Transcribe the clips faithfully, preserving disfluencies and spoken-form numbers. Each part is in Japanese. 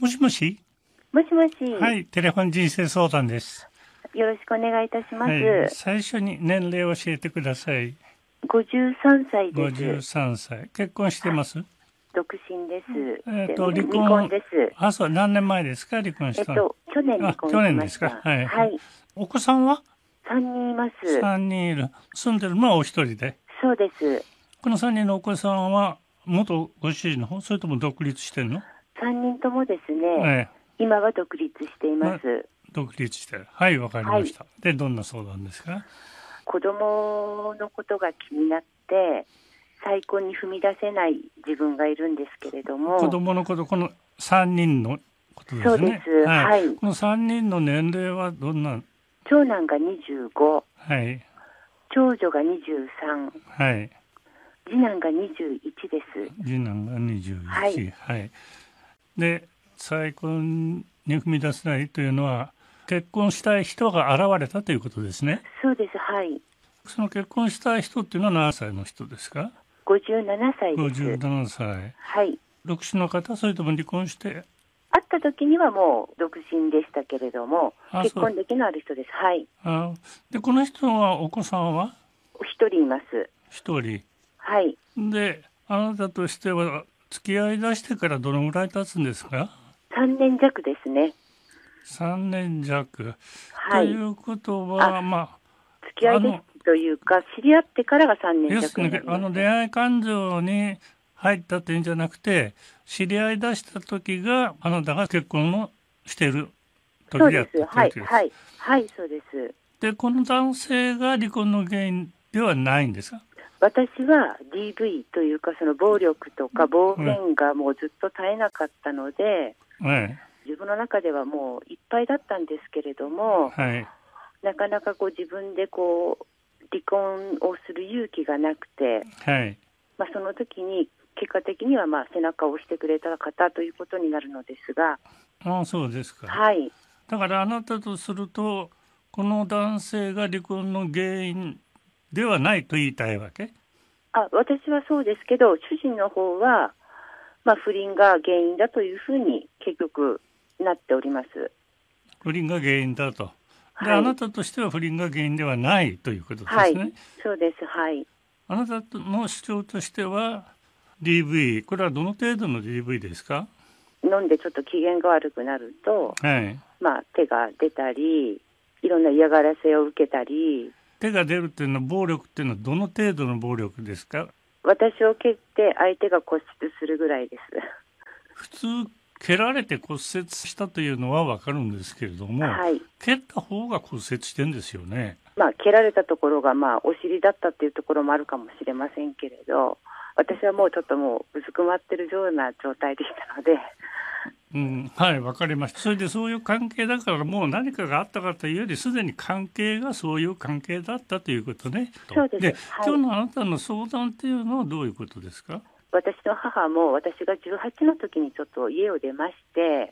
もしもし。 もしもし。 はい、テレフォン人生相談です。 よろしくお願いいたします。はい、 最初に年齢を教えてください。 ごじゅうさんさいです。 ごじゅうさんさい。結婚してます？はい、 独身です。 えっ、ー、と離婚。 離婚です。 あ、そう、何年前ですか、離婚したの？ えっと去年離婚しました。 去年ですか。はい。 はい。 お子さんは？ さんにんいます。 さんにんいる。住んでるのはお一人で？ そうです。 このさんにんのお子さんは元ご主人の方、それとも独立してるの？ さんにんともですね。 ええ、 今は独立しています。ま、 独立してる。はい、わかりました。はい、で、どんな相談ですか？ 子供のことが気になって再婚に踏み出せない自分がいるんですけれども。 子供のこと、このさんにんのことですね。 そうです。はい。はい、 このさんにんの年齢はどんな？ 長男がにじゅうご。 はい。 長女がにじゅうさん。 はい。 次男がにじゅういちです。 次男がにじゅういち。 はい。 はい。で、再婚に踏み出せないというのは、結婚したい人が現れたということですね。 そうです。はい。 その結婚したい人っていうのは何歳の人ですか？ ごじゅうななさいです。 ごじゅうななさい。 はい。 独身の方、それとも離婚して？ 会った時にはもう独身でしたけれども、結婚歴のある人です。はい。 あで、この人はお子さんは？ 一人います。 一人。 はい。 で、あなたとしては付き合い出してからどのぐらい経つんですか？ さんねん弱ですね。 さんねん弱。 はい。 ということは、あまあ、付き合いですというか、知り合ってからがさんねん弱になります。 あの出会い感情に入ったというんじゃなくて、知り合い出した時があなたが結婚をしている時であったということです。 はい、はい、はい、そうです。 で、この男性が離婚の原因ではないんですか？ 私は ディーブイ というか、その暴力とか暴言がもうずっと絶えなかったので、はい、自分の中ではもういっぱいだったんですけれども、はい、なかなかこう自分でこう離婚をする勇気がなくて、はい、まあ、その時に結果的にはまあ背中を押してくれた方ということになるのですが。 ああ、そうですか。 はい。 だからあなたとすると、この男性が離婚の原因ではないと言いたいわけ？ あ、私はそうですけど、主人の方は、まあ、不倫が原因だというふうに結局なっております。 不倫が原因だと。で、 はい、 あなたとしては不倫が原因ではないということですね。 はい、そうです。はい。 あなたの主張としては ディーブイ、これはどの程度の ディーブイ ですか？ 飲んでちょっと機嫌が悪くなると、はい、まあ、手が出たり、いろんな嫌がらせを受けたり。 手が出るっていうのは、暴力っていうのはどの程度の暴力ですか？ 私を蹴って相手が骨折するぐらいです。 普通蹴られて骨折したというのは分かるんですけれども、はい、蹴った方が骨折してるんですよね。 まあ、蹴られたところがまあお尻だったっていうところもあるかもしれませんけれど、私はもうちょっともううずくまってるような状態でしたので。 うん、はい、わかりました。それでそういう関係だから、もう何かがあったかというより、すでに関係がそういう関係だったということね。 そうです。 で、 はい、 今日のあなたの相談っていうのはどういうことですか？ 私の母も私がじゅうはちの時にちょっと家を出まして、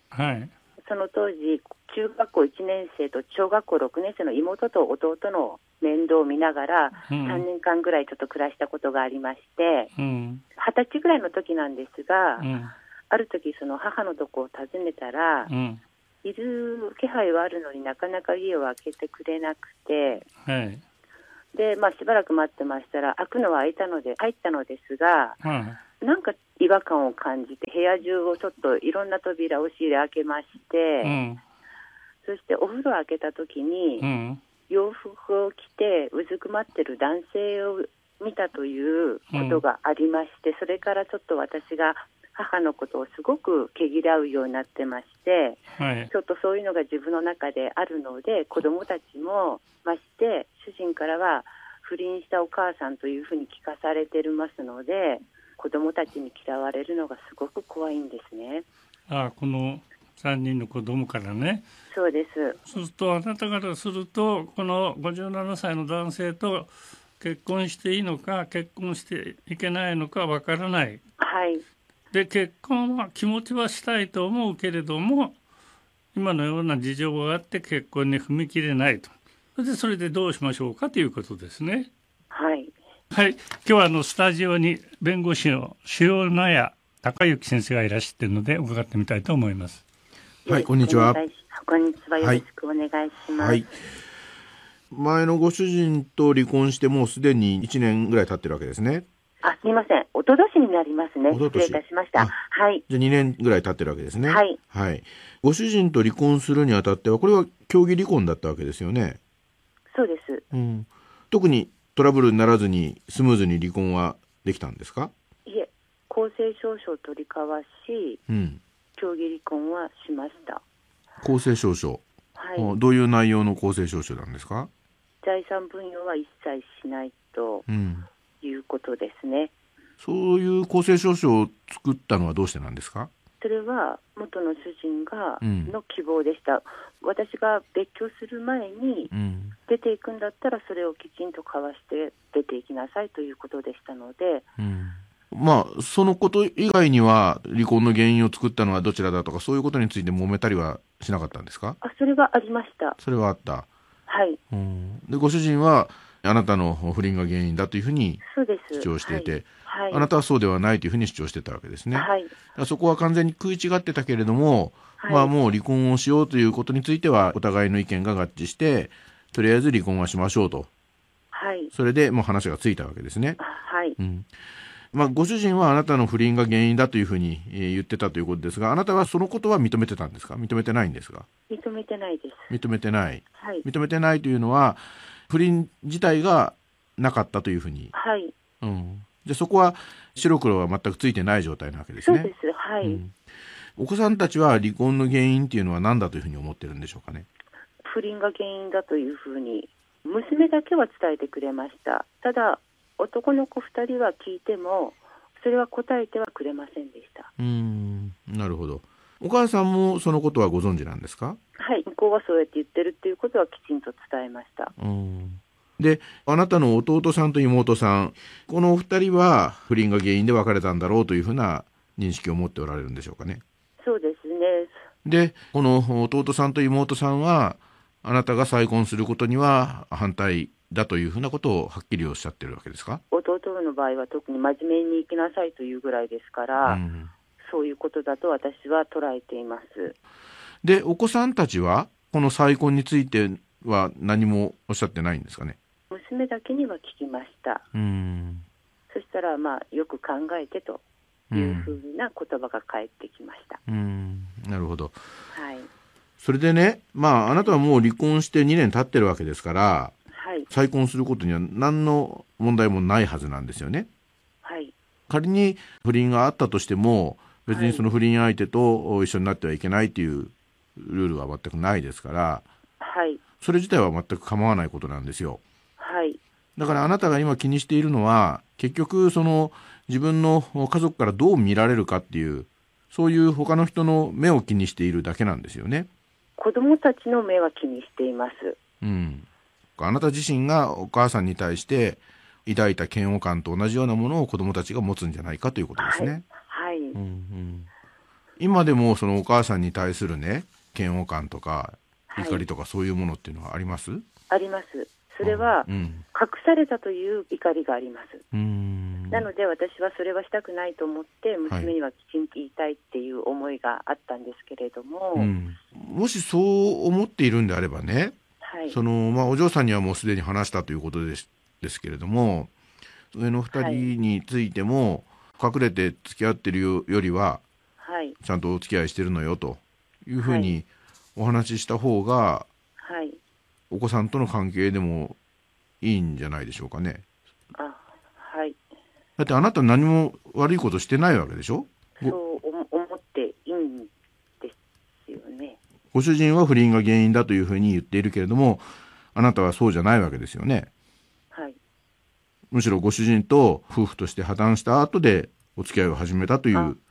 はい、その当時中学校いちねん生と小学校ろくねん生の妹と弟の面倒を見ながらさんねんかんぐらいちょっと暮らしたことがありまして、うん、はたちぐらいの時なんですが、うん、ある時その母のとこを訪ねたら、うん、いる気配はあるのになかなか家を開けてくれなくて、はい、で、まあ、しばらく待ってましたら開くのは開いたので入ったのですが、うん、なんか違和感を感じて部屋中をちょっといろんな扉押し入れ開けまして、うん、そしてお風呂開けた時に、うん、洋服を着てうずくまってる男性を見たということがありまして、うん、それからちょっと私が母のことをすごく毛嫌うようになってまして、はい、ちょっとそういうのが自分の中であるので、子供たちもまして主人からは不倫したお母さんというふうに聞かされてますので、子供たちに嫌われるのがすごく怖いんですね。 ああ、このさんにんの子供からね。 そうです。 そうするとあなたからすると、このごじゅうななさいの男性と結婚していいのか結婚していけないのかわからない。 はい。 で、結婚は気持ちはしたいと思うけれども、今のような事情があって結婚に踏み切れないと。それでそれでどうしましょうかということですね。 はい。 はい。今日はあのスタジオに弁護士の塩納谷隆之先生がいらっしゃっているので伺ってみたいと思います。 はい、こんにちは。 こんにちは。よろしくお願いします。はい。 前のご主人と離婚してもうすでにいちねんぐらい経ってるわけですね。 あ、すみません。おととしになりますね。失礼いたしました。はい。 じゃあにねんぐらい経ってるわけですね。 はい。 はい。ご主人と離婚するにあたっては、これは協議離婚だったわけですよね。 そうです。 うん。特にトラブルにならずにスムーズに離婚はできたんですか？ いえ、公正証書を取り交わし、うん、協議離婚はしました。 公正証書。 はい。 どういう内容の公正証書なんですか？ 財産分与は一切しないということですね。うん、 そういう公正証書を作ったのはどうしてなんですか？ それは元の主人がの希望でした。うん、私が別居する前に出ていくんだったらそれをきちんと交わして出ていきなさいということでしたので、 うん、まあそのこと以外には離婚の原因を作ったのはどちらだとかそういうことについて揉めたりはしなかったんですか？ あ、それはありました。 それはあった。 はい。 うん、でご主人はあなたの不倫が原因だというふうに主張していて、はいはい、あなたはそうではないというふうに主張してたわけですね。はい、そこは完全に食い違ってたけれども、はい、まあもう離婚をしようということについてはお互いの意見が合致してとりあえず離婚はしましょうと、はい、それでもう話がついたわけですね。 はい、 うんまあ、ご主人はあなたの不倫が原因だというふうに言ってたということですが、あなたはそのことは認めてたんですか？認めてないんですが。 認めてないです。 認めてない、 はい、 認めてないというのは不倫自体がなかったというふうに、 はいうん、でそこは白黒は全くついてない状態なわけですね。 そうです、はい、うん、 お子さんたちは離婚の原因というのは何だというふうに思ってるんでしょうかね。 不倫が原因だというふうに娘だけは伝えてくれました。ただ男の子ふたりは聞いてもそれは答えてはくれませんでした。 うーん、なるほど。お母さんもそのことはご存知なんですか？ はい、向こうはそうやって言ってるっていうことはきちんと伝えました。 うん。で、あなたの弟さんと妹さん、このお二人は不倫が原因で別れたんだろうというふうな認識を持っておられるんでしょうかね。 そうですね。 で、この弟さんと妹さんはあなたが再婚することには反対だというふうなことをはっきりおっしゃってるわけですか？ 弟の場合は特に真面目に生きなさいというぐらいですから、うん、そういうことだと私は捉えています。 で、お子さんたちはこの再婚については何もおっしゃってないんですかね？ 娘だけには聞きました。 うん、 そしたら、まあ、よく考えてというふうな言葉が返ってきました。 うん、なるほど。 はい。 それでね、まあ、あなたはもう離婚してにねん経ってるわけですから、 はい、 再婚することには何の問題もないはずなんですよね。 はい、 仮に不倫があったとしても別にその不倫相手と一緒になってはいけないというルールは全くないですから、 はい、 それ自体は全く構わないことなんですよ。 はい、 だからあなたが今気にしているのは結局その自分の家族からどう見られるかっていうそういう他の人の目を気にしているだけなんですよね。 子供たちの目は気にしています。 うん、あなた自身がお母さんに対して抱いた嫌悪感と同じようなものを子供たちが持つんじゃないかということですね。 はい、はい、 うんうん、今でもそのお母さんに対するね嫌悪感とか怒りとかそういうものっていうのはあります？ あります。それは隠されたという怒りがあります。 うん、 なので私はそれはしたくないと思って娘にはきちんと言いたいっていう思いがあったんですけれども、 はい、うん、もしそう思っているんであればね、 はい、 そのまあ、お嬢さんにはもうすでに話したということです、ですけれども上のふたりについても隠れて付き合ってる よ, よりは、 はい、 ちゃんとお付き合いしてるのよというふうにお話しした方が、 はい、 お子さんとの関係でもいいんじゃないでしょうかね。 あ、はい、 だってあなた何も悪いことしてないわけでしょ。 そう思っていいんですよね。 ご主人は不倫が原因だというふうに言っているけれどもあなたはそうじゃないわけですよね。 はい、 むしろご主人と夫婦として破談した後でお付き合いを始めたという、 はい、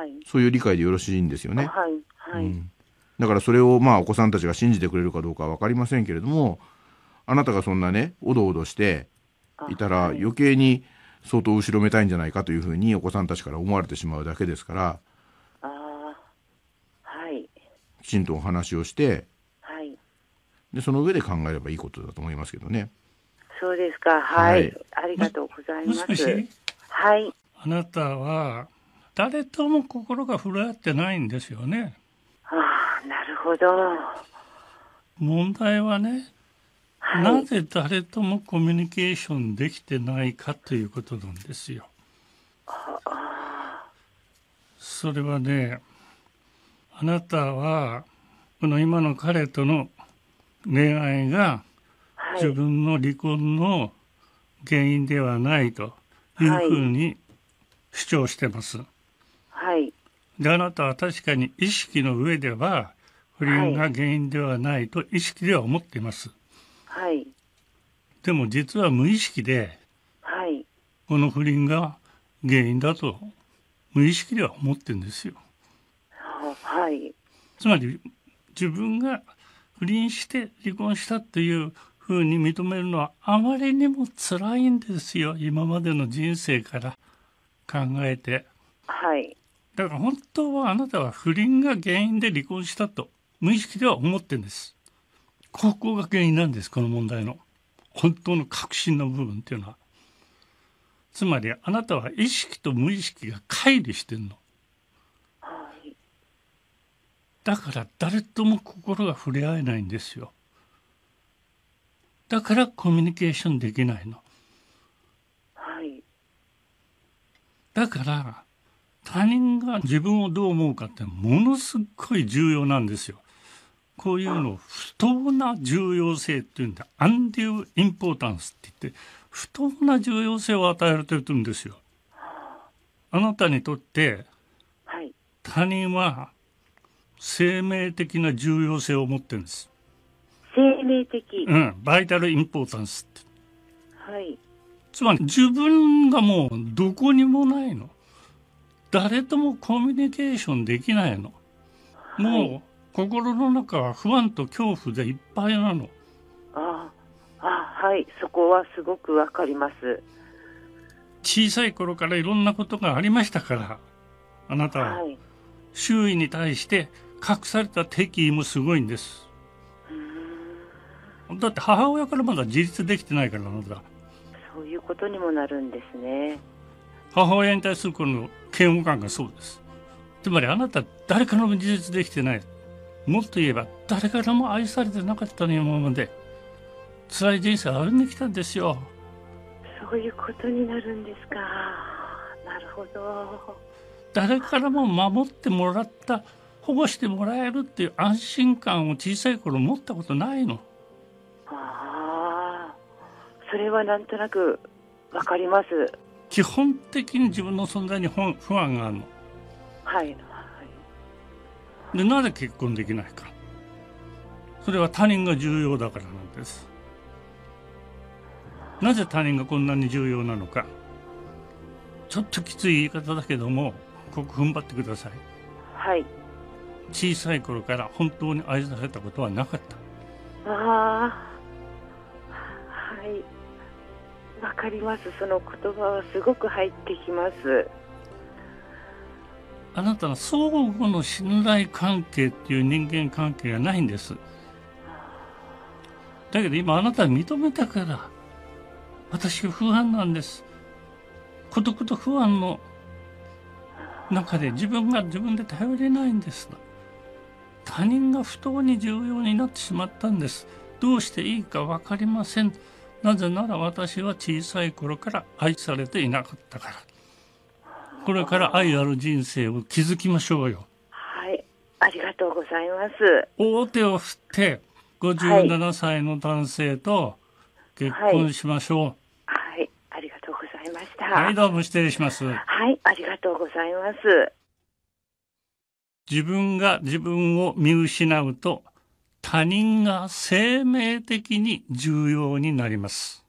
そういう理解でよろしいんですよね。 はいはい、うん、 だからそれをまあお子さんたちが信じてくれるかどうかは分かりませんけれどもあなたがそんなねおどおどしていたら余計に相当後ろめたいんじゃないかというふうにお子さんたちから思われてしまうだけですから、 あ、はい、 きちんとお話をして、 はい、 でその上で考えればいいことだと思いますけどね。 そうですか、はい、はい、ありがとうございます。 もしもし、 はい、 あなたは誰とも心が震わってないんですよね。 はあ、 ほど。 問題はね、はい、なぜ誰ともコミュニケーションできてないかということなんですよ。それはね、あなたはこの今の彼との恋愛が自分の離婚の原因ではないというふうに主張してます。 はい。 で、あなたは確かに意識の上では不倫が原因ではないと意識では思っています。 はい。 でも実は無意識で、 はい。 この不倫が原因だと無意識では思ってるんですよ。 はい。 つまり自分が不倫して離婚したというふうに認めるのはあまりにも辛いんですよ。今までの人生から考えて。 はい。 だから本当はあなたは不倫が原因で離婚したと無意識では思ってるんです。ここが原因なんです、この問題の本当の核心の部分っていうのは。つまりあなたは意識と無意識が乖離してるの。 はい。 だから誰とも心が触れ合えないんですよ。だからコミュニケーションできないの。 はい。 だから他人が自分をどう思うかってものすごい重要なんですよ。こういうのを不当な重要性っていうんだ。アンデューインポータンスって言って不当な重要性を与えられてるんですよ。あなたにとって他人は生命的な重要性を持ってるんです。 生命的。 うん、バイタルインポータンスって。 はい。 つまり自分がもうどこにもないの。誰ともコミュニケーションできないの。もう、はい、心の中は不安と恐怖でいっぱいなの。 ああ、はい、そこはすごくわかります。 小さい頃からいろんなことがありましたから、あなたは周囲に対して隠された敵意もすごいんです。だって母親からまだ自立できてないから、あなた。 そういうことにもなるんですね。 母親に対するこの嫌悪感がそうです。つまりあなた誰からも自立できてない。もっと言えば誰からも愛されてなかったのよ、今まで。辛い人生歩んできたんですよ。 そういうことになるんですか。なるほど。 誰からも守ってもらった、保護してもらえるっていう安心感を小さい頃持ったことないの。 ああ、それはなんとなくわかります。 基本的に自分の存在に不安があるの。 はい、はい。 で、なぜ結婚できないか。それは他人が重要だからなんです。なぜ他人がこんなに重要なのか。ちょっときつい言い方だけども、ここ踏ん張ってください。 はい。 小さい頃から本当に愛されたことはなかった。 ああ、はい。わかります。その言葉はすごく入ってきます。 あなたは相互の信頼関係っていう人間関係がないんです。だけど今あなたは認めたから、私は不安なんです。孤独と不安の中で自分が自分で頼れないんです。他人が不当に重要になってしまったんです。どうしていいか分かりません。なぜなら私は小さい頃から愛されていなかったから。これから愛ある人生を築きましょうよ。 はい、ありがとうございます。 大手を振ってごじゅうななさいの男性と結婚しましょう。 はい、はい、ありがとうございました。 はい、どうも失礼します。 はい、ありがとうございます。 自分が自分を見失うと他人が生命的に重要になります。